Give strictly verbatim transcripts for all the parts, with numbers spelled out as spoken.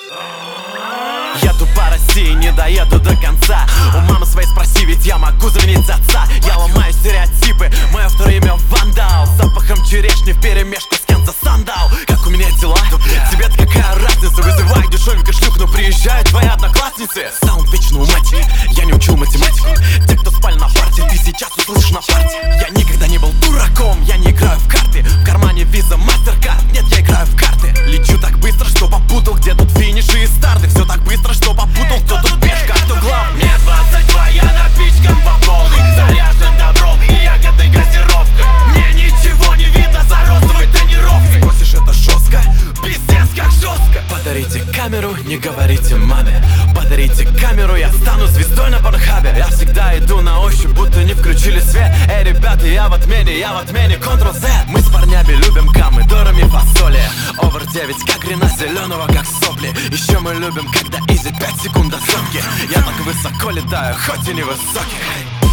Еду по России, не доеду до конца. У мамы своей спроси, ведь я могу заменить отца. Я ломаю стереотипы, мое второе имя вандал. С запахом черешни вперемешку с Кенза сандал. Как у меня дела? Тебе-то какая разница? Вызывай дешевенько шлюх, но приезжают твои одноклассницы. Саунд вечную мать, я не учил математику. Те, кто спали на парте, ты сейчас услышишь на парте. Я никогда не был дураком, я не играю в карты. В кармане виза, мастеркард, нет, я играю в карты. Лечу так быстро, что попутал, где тут финиши и старты. Все так быстро, что попутал, кто тут пешка, кто глав. Мне двадцать два, я напичкан по полной, заряжен добром и ягодной газировкой. Мне ничего не видно за розовой тренировкой. Спросишь, это жестко? Пиздец, как жестко. Подарите камеру, не говорите маме. Подарите камеру, я стану звездой на Порнхабе. Я всегда иду на ощупь, будто не включили свет. Эй, ребята, я в отмене, я в отмене, контрол зет. Мы с парнями любим гаммы, дорами фасоли. Овер девять, как грина зеленого, как сопли. Еще мы любим, когда изи пять секунд до сотки. Я так высоко летаю, хоть и не высокий.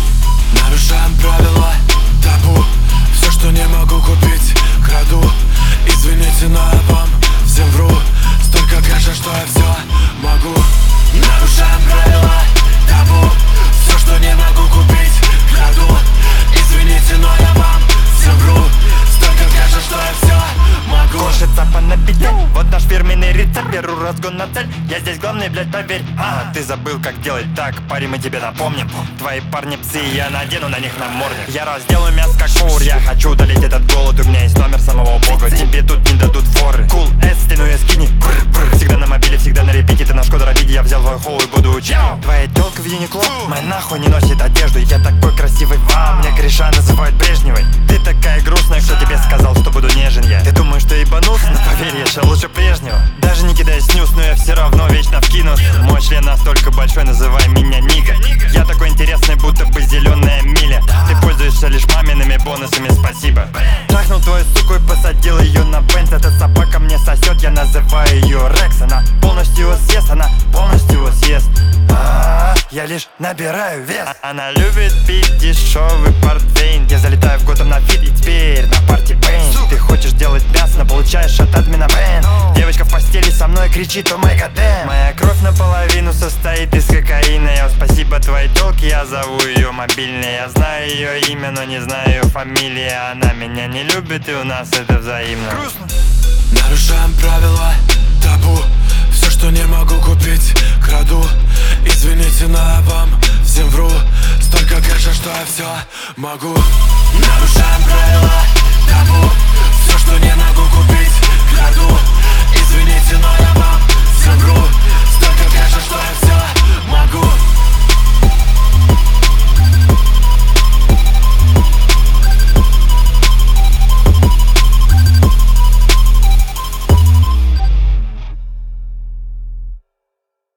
Нарушаем правила, табу. Все, что не могу купить, краду. Извините, но я вам всем вру. Столько кэша, что я все могу. Нарушаем правила, табу. Все, что не могу купить, краду. Извините, но я вам всем вру. Столько кэша, что я все могу. Кошица по набите, вот наш фирменный рецепт. Беру разгон на цель, я здесь главный, блядь, поверь. А, ты забыл, как делать так, парень, мы тебе напомним. Твои парни псы, я надену на них намордник. Я разделаю мясо как повар, я хочу удалить этот голод. У меня есть номер самого бога, тебе тут не дадут форы. Кул, эс, стяную скини, всегда на мобиле, всегда на репите. Ты на Шкода Равиде, я взял твой хоу и буду учить. Твоя тёлка в Юникло, моя нахуй не носит одежду. Я такой красивый, вам, меня Гриша называют Брежневой. Ты такая грустная, кто тебе сказал, что буду нежен я? Ты думаешь, что ебанулся? Но поверь, я еще лучше прежнего. Даже не кидай снюс, но я все равно вечно вкинусь. Мой член настолько большой, называй меня Нига. Я такой интересный, будто бы зеленая миля. Ты пользуешься лишь мамиными бонусами, спасибо. Трахнул твою суку и посадил ее на бенз. Эта собака мне сосет, я называю ее Рекс. Она полностью его съест, она полностью его съест. А-а-а, я лишь набираю вес. Она любит пить дешевый портвейн. Я залетаю в Готэм на фит и теперь на парти пейн. Ты хочешь делать мясо, но получаешь от админа бэн. Девочка в постели со мной кричит, о май гадэм. Моя кровь наполовину состоит из кокаина. Я спасибо твоей тёлке, я зову ее мобильной. Я знаю ее имя, но не знаю ее фамилии. Она меня не любит, и у нас это взаимно. Грустно. Нарушаем правила, табу. Все, что не могу купить, краду. Извините, но я вам всем вру. Столько кэша, что я все могу. Нарушаем правила, табу. Все, что не могу